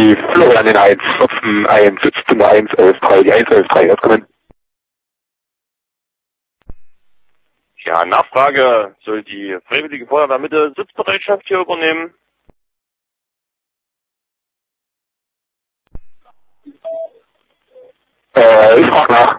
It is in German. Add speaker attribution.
Speaker 1: die Florian in 1, 1, Sitzende 1, 11, 3, die 1, 11, 3, jetzt kommen.
Speaker 2: Ja, Nachfrage, soll die Freiwillige Feuerwehr Mitte Sitzbereitschaft hier übernehmen?
Speaker 1: Ich frage nach.